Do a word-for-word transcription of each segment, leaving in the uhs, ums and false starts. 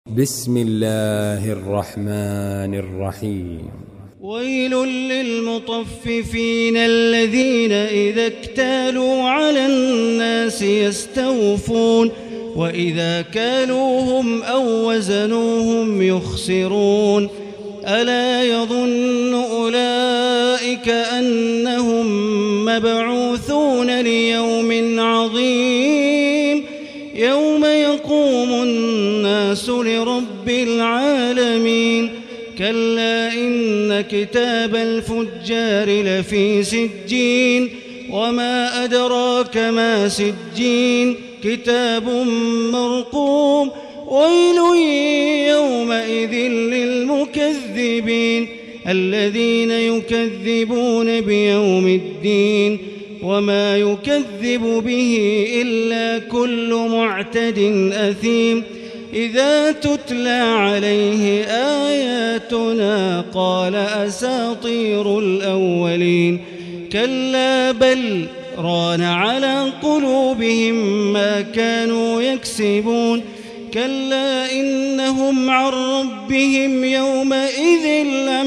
بسم الله الرحمن الرحيم. ويل للمطففين الذين إذا اكتالوا على الناس يستوفون وإذا كالوهم أو وزنوهم يخسرون. ألا يظن أولئك أنهم مبعوثون ليوم عظيم يوم يقوم الناس لرب العالمين. كلا إن كتاب الفجار لفي سجين وما أدراك ما سجين كتاب مرقوم. ويل يومئذ للمكذبين الذين يكذبون بيوم الدين وما يكذب به إلا كل معتد أثيم. إذا تتلى عليه آياتنا قال أساطير الأولين. كلا بل ران على قلوبهم ما كانوا يكسبون. كلا إنهم عن ربهم يومئذ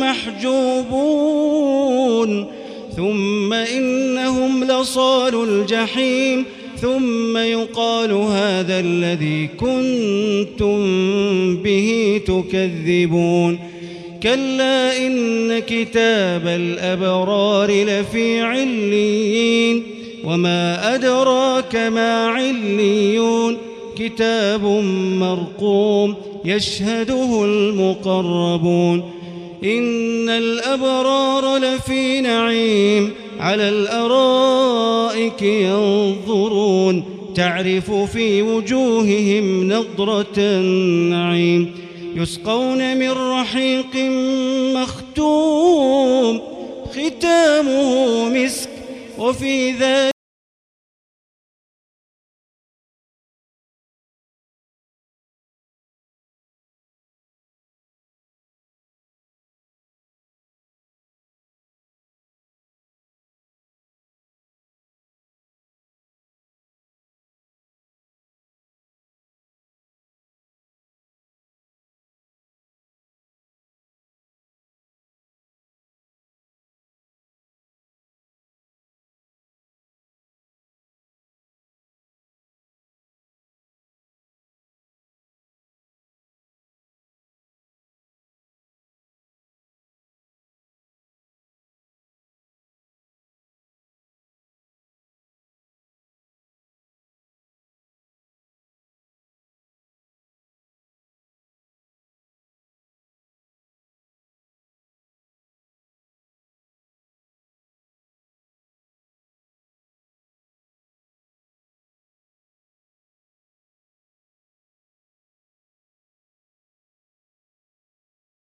لمحجوبون ثم إنهم لصالوا الجحيم ثم يقال هذا الذي كنتم به تكذبون. كلا إن كتاب الأبرار لفي عليين وما أدراك ما عليون كتاب مرقوم يشهده المقربون. إن الأبرار لفي نعيم على الأرائك ينظرون تعرف في وجوههم نضرة النعيم. يسقون من رحيق مختوم ختامه مسك وفي ذلك